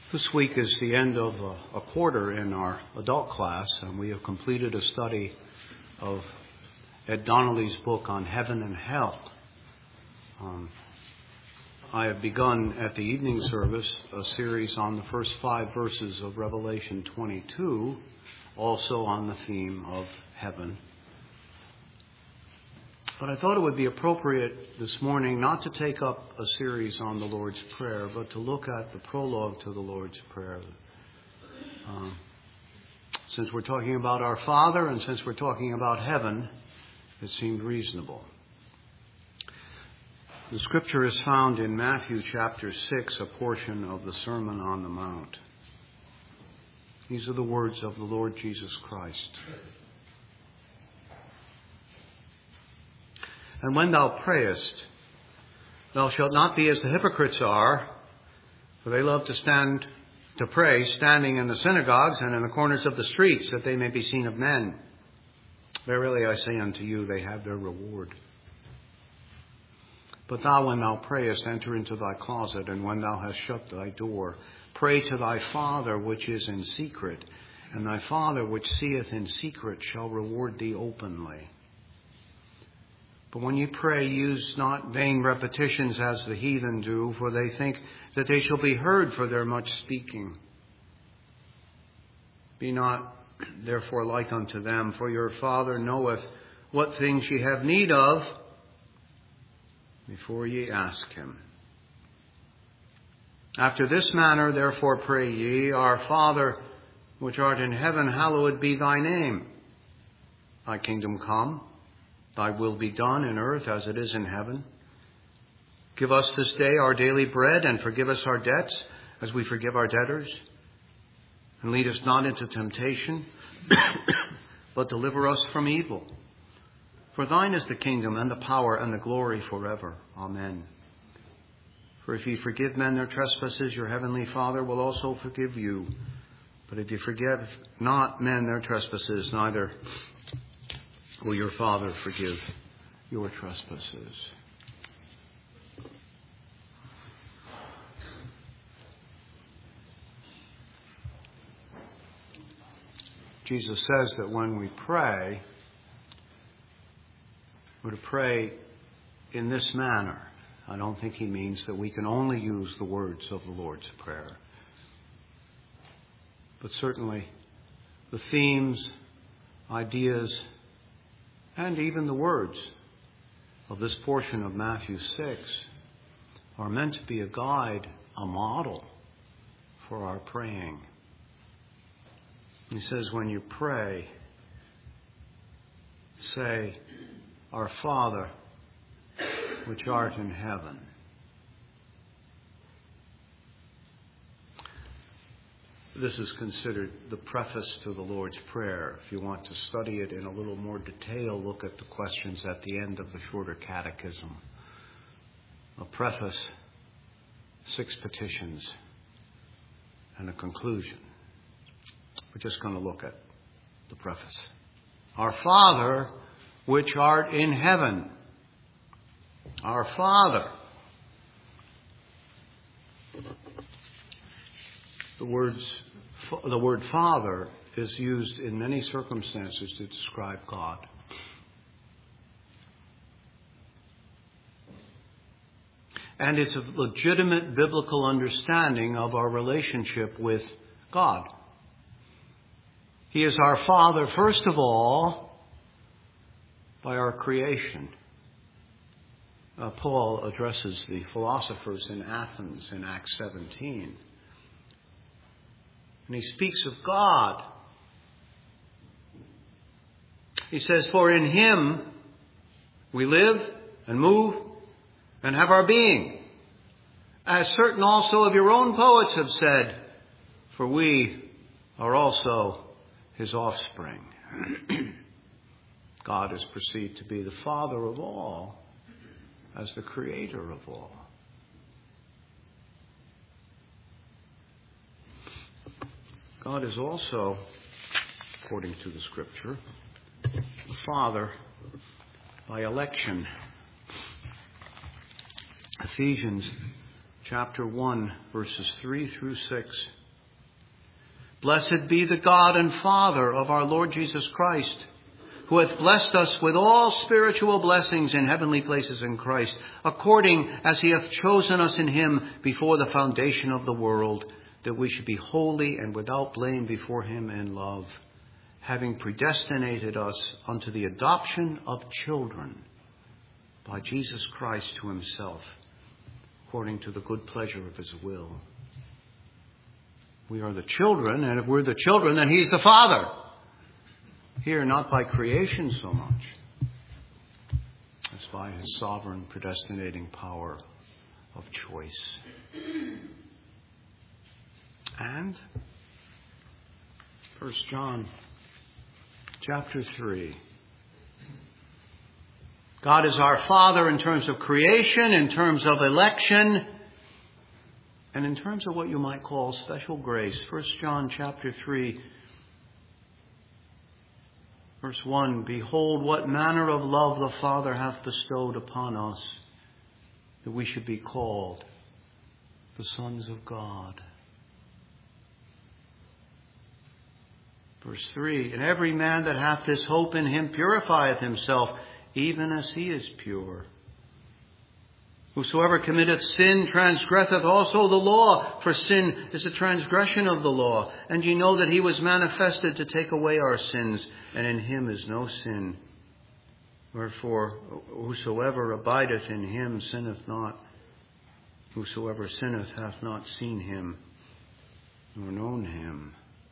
This week is the end of a quarter in our adult class, and we have completed a study of Ed Donnelly's book on heaven and hell. I have begun at the evening service a series on the first 5 verses of Revelation 22, also on the theme of heaven. But I thought it would be appropriate this morning not to take up a series on the Lord's Prayer, but to look at the prologue to the Lord's Prayer. Since we're talking about our Father and since we're talking about heaven, it seemed reasonable. The scripture is found in Matthew chapter 6, a portion of the Sermon on the Mount. These are the words of the Lord Jesus Christ. And when thou prayest, thou shalt not be as the hypocrites are, for they love to pray, standing in the synagogues and in the corners of the streets, that they may be seen of men. Verily I say unto you, they have their reward. But thou, when thou prayest, enter into thy closet, and when thou hast shut thy door, pray to thy Father which is in secret, and thy Father which seeth in secret shall reward thee openly. But when you pray, use not vain repetitions as the heathen do, for they think that they shall be heard for their much speaking. Be not therefore like unto them, for your Father knoweth what things ye have need of before ye ask him. After this manner therefore pray ye, Our Father which art in heaven, hallowed be thy name. Thy kingdom come. Thy will be done in earth as it is in heaven. Give us this day our daily bread, and forgive us our debts as we forgive our debtors. And lead us not into temptation, but deliver us from evil. For thine is the kingdom and the power and the glory forever. Amen. For if ye forgive men their trespasses, your heavenly Father will also forgive you. But if ye forgive not men their trespasses, neither will your Father forgive your trespasses. Jesus says that when we pray, we're to pray in this manner. I don't think he means that we can only use the words of the Lord's Prayer. But certainly the themes, ideas, and even the words of this portion of Matthew 6 are meant to be a guide, a model for our praying. He says, when you pray, say, Our Father, which art in heaven. This is considered the preface to the Lord's Prayer. If you want to study it in a little more detail, look at the questions at the end of the shorter catechism. A preface, 6 petitions, and a conclusion. We're just going to look at the preface. Our Father, which art in heaven. Our Father. The word Father is used in many circumstances to describe God. And it's a legitimate biblical understanding of our relationship with God. He is our Father, first of all, by our creation. Paul addresses the philosophers in Athens in Acts 17. And he speaks of God. He says, For in him we live and move and have our being. As certain also of your own poets have said, for we are also his offspring. God is perceived to be the Father of all, as the Creator of all. God is also, according to the Scripture, the Father by election. Ephesians chapter 1, verses 3 through 6. Blessed be the God and Father of our Lord Jesus Christ, who hath blessed us with all spiritual blessings in heavenly places in Christ, according as he hath chosen us in him before the foundation of the world, that we should be holy and without blame before him in love, having predestinated us unto the adoption of children by Jesus Christ to himself, according to the good pleasure of his will. We are the children, and if we're the children, then he's the Father. Here, not by creation so much as by his sovereign predestinating power of choice. And 1 John chapter 3. God is our Father in terms of creation, in terms of election, and in terms of what you might call special grace. 1 John chapter 3, verse 1. Behold, what manner of love the Father hath bestowed upon us, that we should be called the sons of God. Verse 3. And every man that hath this hope in him purifieth himself, even as he is pure. Whosoever committeth sin transgresseth also the law, for sin is a transgression of the law. And ye know that he was manifested to take away our sins, and in him is no sin. Wherefore, whosoever abideth in him sinneth not. Whosoever sinneth hath not seen him, nor known him.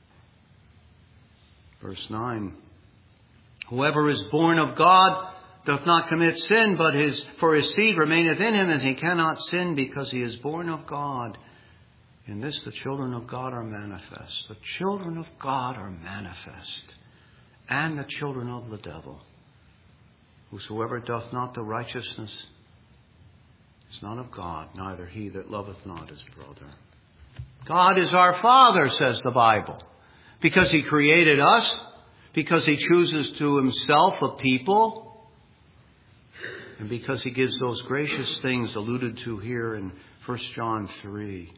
Verse 9. Whoever is born of God doth not commit sin, but for his seed remaineth in him, and he cannot sin because he is born of God. In this the children of God are manifest. The children of God are manifest, and the children of the devil. Whosoever doth not the righteousness is not of God, neither he that loveth not his brother. God is our Father, says the Bible, because he created us, because he chooses to himself a people, and because he gives those gracious things alluded to here in 1 John 3.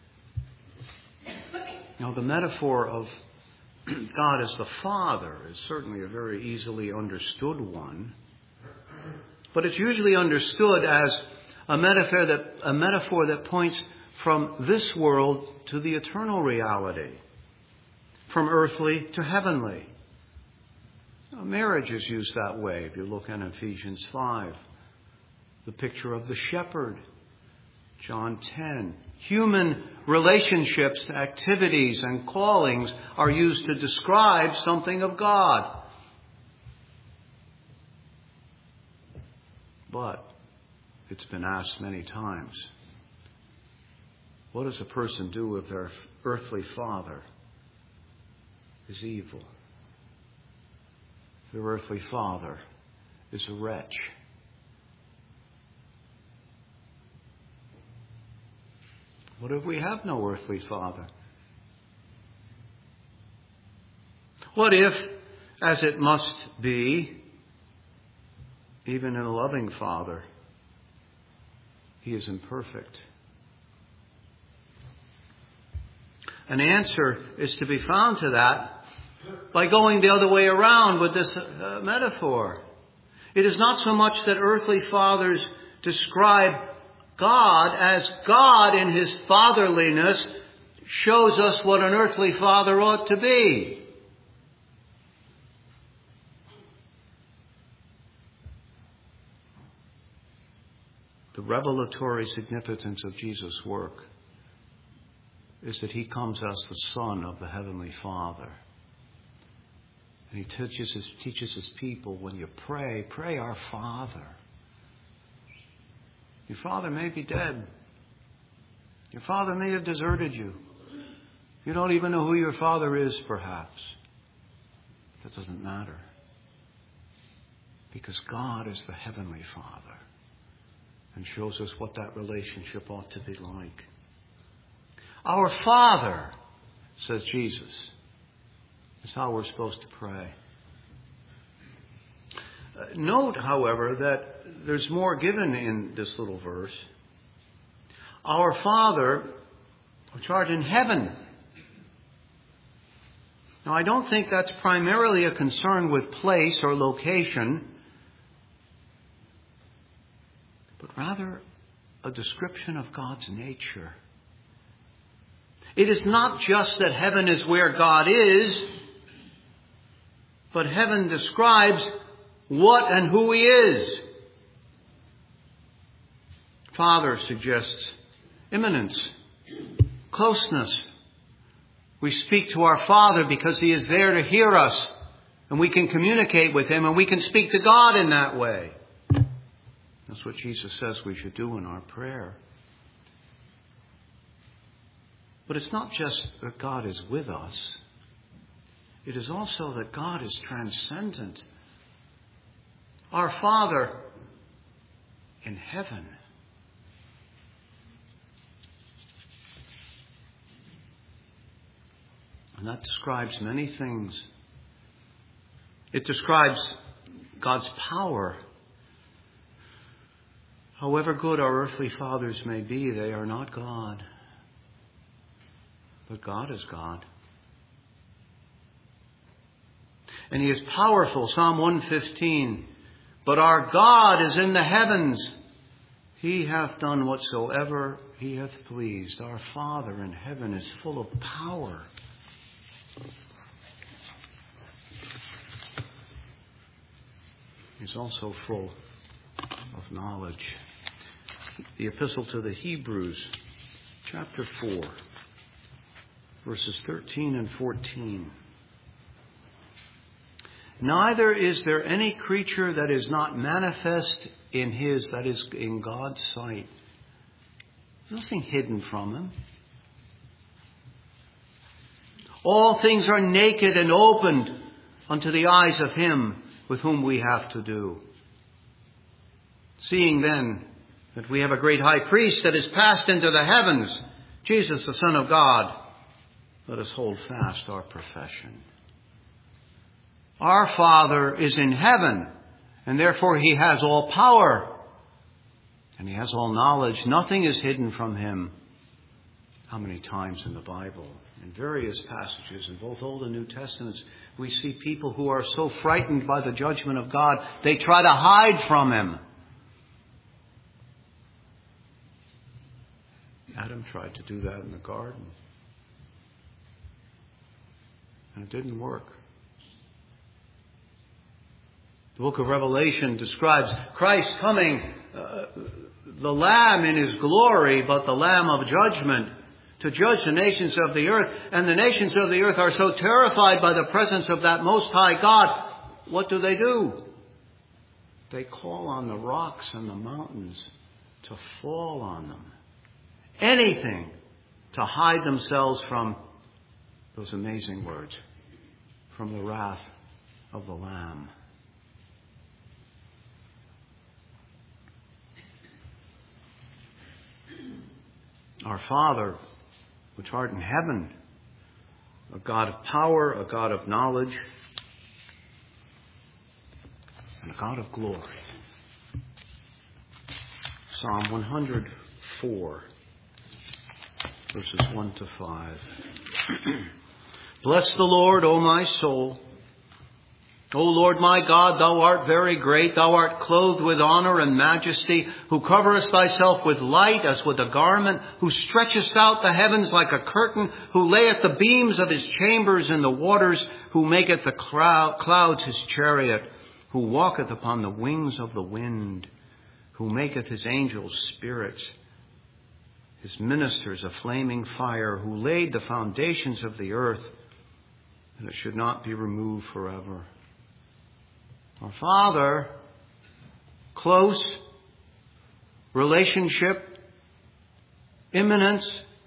Now, the metaphor of God as the Father is certainly a very easily understood one. But it's usually understood as a metaphor that points from this world to the eternal reality, from earthly to heavenly. Marriage is used that way if you look at Ephesians 5. The picture of the shepherd, John 10. Human relationships, activities, and callings are used to describe something of God. But it's been asked many times, what does a person do if their earthly father is evil? Their earthly father is a wretch. What if we have no earthly father? What if, as it must be, even in a loving father, he is imperfect? An answer is to be found to that by going the other way around with this metaphor. It is not so much that earthly fathers describe God as God in his fatherliness shows us what an earthly father ought to be. The revelatory significance of Jesus' work is that he comes as the Son of the Heavenly Father. And he teaches his people, when you pray, pray our Father. Your father may be dead. Your father may have deserted you. You don't even know who your father is, perhaps. That doesn't matter. Because God is the Heavenly Father and shows us what that relationship ought to be like. Our Father, says Jesus, is how we're supposed to pray. Note, however, that there's more given in this little verse. Our Father, which art in heaven. Now, I don't think that's primarily a concern with place or location, but rather a description of God's nature. It is not just that heaven is where God is, but heaven describes what and who He is. Father suggests immanence, closeness. We speak to our Father because He is there to hear us, and we can communicate with Him, and we can speak to God in that way. That's what Jesus says we should do in our prayer. But it's not just that God is with us. It is also that God is transcendent. Our Father in heaven. And that describes many things. It describes God's power. However good our earthly fathers may be, they are not God. But God is God. And He is powerful. Psalm 115. But our God is in the heavens. He hath done whatsoever He hath pleased. Our Father in heaven is full of power. He's also full of knowledge. The Epistle to the Hebrews, chapter 4, verses 13 and 14. Neither is there any creature that is not manifest in His, that is, in God's sight. There's nothing hidden from Him. All things are naked and opened unto the eyes of Him with whom we have to do. Seeing then that we have a great high priest that is passed into the heavens, Jesus the Son of God, let us hold fast our profession. Our Father is in heaven, and therefore He has all power, and He has all knowledge. Nothing is hidden from Him. How many times in the Bible, in various passages in both Old and New Testaments, we see people who are so frightened by the judgment of God, they try to hide from Him. Adam tried to do that in the garden. And it didn't work. The book of Revelation describes Christ coming, the Lamb in His glory, but the Lamb of judgment, to judge the nations of the earth. And the nations of the earth are so terrified by the presence of that Most High God. What do? They call on the rocks and the mountains to fall on them. Anything to hide themselves from those amazing words, from the wrath of the Lamb. Our Father, which art in heaven, a God of power, a God of knowledge, and a God of glory. Psalm 104, verses 1 to 5. Bless the Lord, O my soul. O Lord my God, Thou art very great. Thou art clothed with honor and majesty, who coverest Thyself with light as with a garment, who stretchest out the heavens like a curtain, who layeth the beams of His chambers in the waters, who maketh the clouds His chariot, who walketh upon the wings of the wind, who maketh His angels spirits, His ministers a flaming fire, who laid the foundations of the earth, that it should not be removed forever. Our Father, close, relationship, immanence,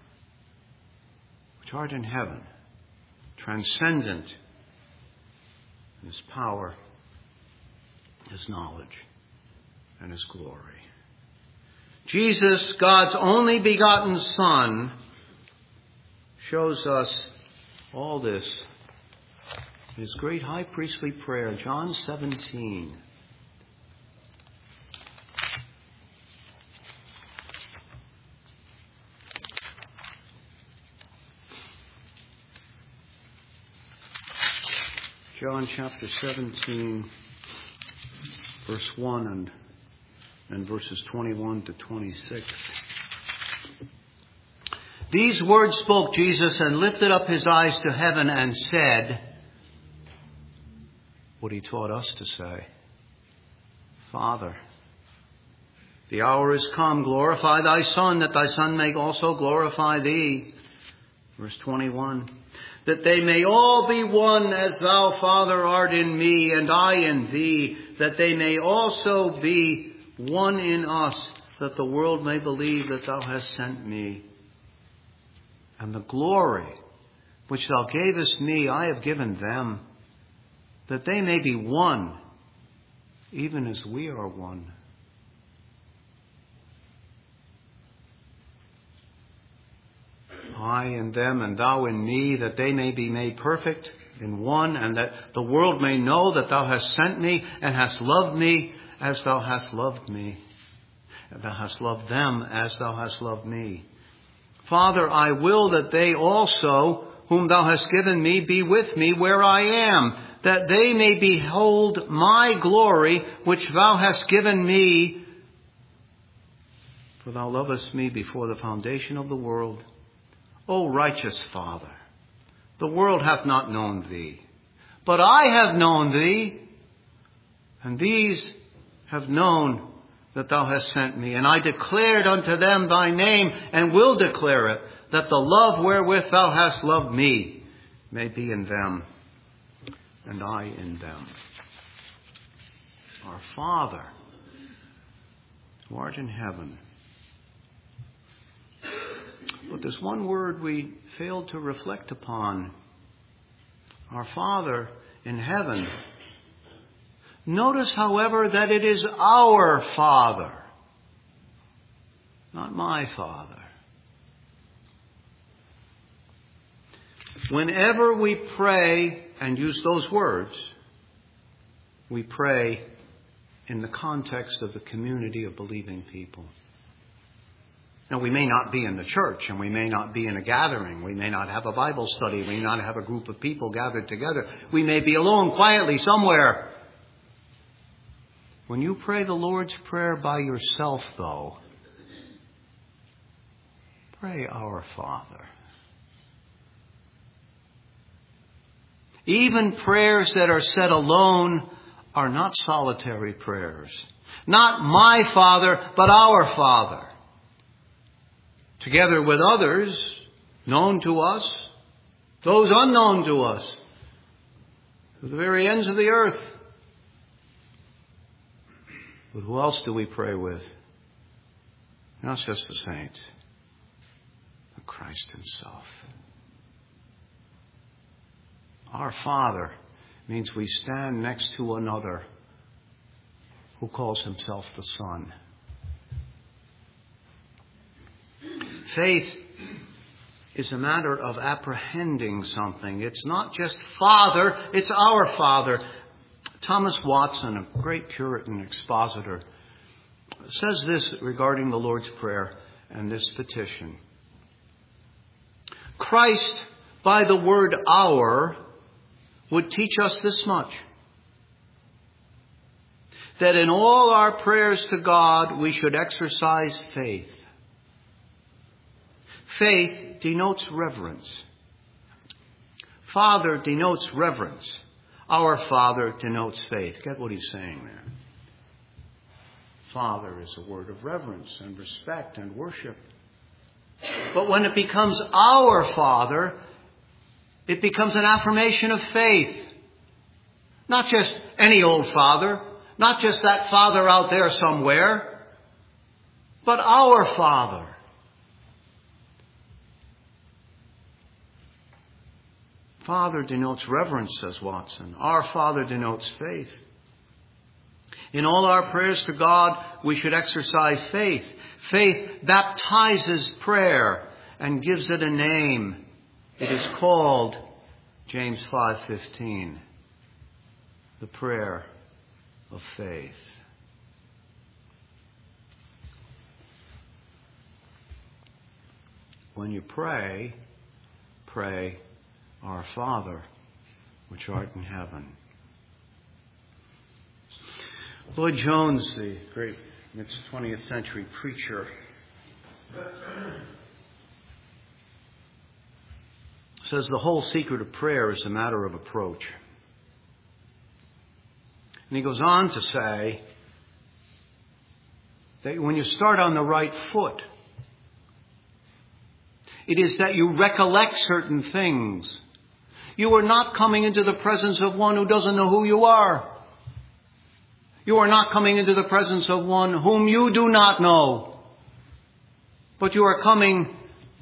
which art in heaven, transcendent in His power, His knowledge, and His glory. Jesus, God's only begotten Son, shows us all this. His great high priestly prayer, John 17. John chapter 17, verse 1 and verses 21 to 26. These words spoke Jesus and lifted up his eyes to heaven and said what he taught us to say. Father, the hour is come. Glorify thy Son, that thy Son may also glorify thee. Verse 21. That they may all be one, as thou, Father, art in me, and I in thee, that they may also be one in us, that the world may believe that thou hast sent me. And the glory which thou gavest me, I have given them, that they may be one, even as we are one. I in them and thou in me, that they may be made perfect in one, and that the world may know that thou hast sent me and hast loved me as thou hast loved me. And thou hast loved them as thou hast loved me. Father, I will that they also, whom thou hast given me, be with me where I am, that they may behold my glory, which thou hast given me. For thou lovest me before the foundation of the world. O righteous Father, the world hath not known thee, but I have known thee, and these have known that thou hast sent me. And I declared unto them thy name, and will declare it, that the love wherewith thou hast loved me may be in them, and I in them. Our Father, who art in heaven. But there's one word we failed to reflect upon. Our Father in heaven. Notice, however, that it is our Father, not my Father. Whenever we pray and use those words, we pray in the context of the community of believing people. Now, we may not be in the church, and we may not be in a gathering. We may not have a Bible study. We may not have a group of people gathered together. We may be alone quietly somewhere. When you pray the Lord's Prayer by yourself, though, pray our Father. Even prayers that are said alone are not solitary prayers. Not my Father, but our Father. Together with others known to us, those unknown to us, to the very ends of the earth. But who else do we pray with? Not just the saints, but Christ himself. Our Father means we stand next to another who calls himself the Son. Faith is a matter of apprehending something. It's not just Father, it's our Father. Thomas Watson, a great Puritan expositor, says this regarding the Lord's Prayer and this petition. Christ, by the word our, would teach us this much. That in all our prayers to God, we should exercise faith. Faith denotes reverence. Father denotes reverence. Our Father denotes faith. Get what he's saying there. Father is a word of reverence and respect and worship. But when it becomes our Father, it becomes an affirmation of faith. Not just any old father, not just that father out there somewhere, but our Father. Father denotes reverence, says Watson. Our Father denotes faith. In all our prayers to God, we should exercise faith. Faith baptizes prayer and gives it a name. It is called, James 5:15, the prayer of faith. When you pray, pray, Our Father which art in heaven. Lloyd Jones, the great mid-20th century preacher, says the whole secret of prayer is a matter of approach. And he goes on to say that when you start on the right foot, it is that you recollect certain things. You are not coming into the presence of one who doesn't know who you are. You are not coming into the presence of one whom you do not know. But you are coming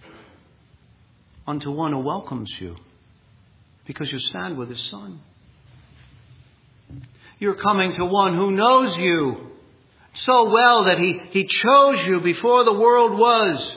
unto one who welcomes you because you stand with his Son. You're coming to one who knows you so well that he chose you before the world was.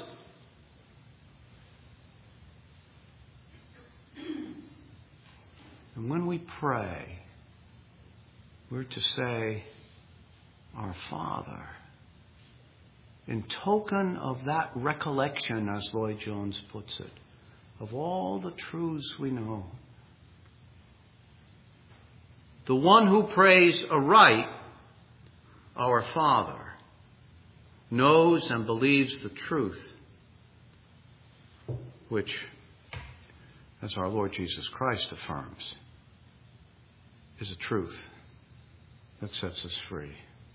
And when we pray, we're to say, Our Father, in token of that recollection, as Lloyd Jones puts it, of all the truths we know. The one who prays aright, Our Father, knows and believes the truth, which, as our Lord Jesus Christ affirms, is a truth that sets us free.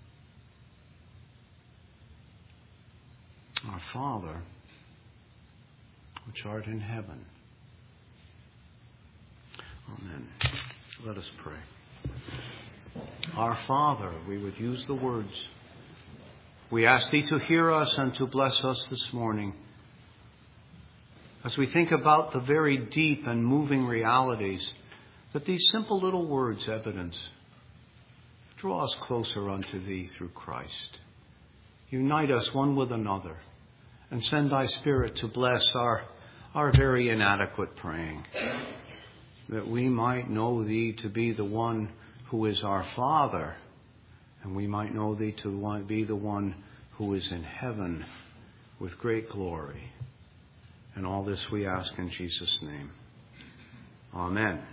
Our Father, which art in heaven. Amen. Let us pray. Our Father, we would use the words. We ask Thee to hear us and to bless us this morning as we think about the very deep and moving realities that these simple little words evidence. Draw us closer unto Thee through Christ. Unite us one with another and send Thy Spirit to bless our very inadequate praying, that we might know Thee to be the one who is our Father, and we might know Thee to be the one who is in heaven with great glory. And all this we ask in Jesus' name. Amen.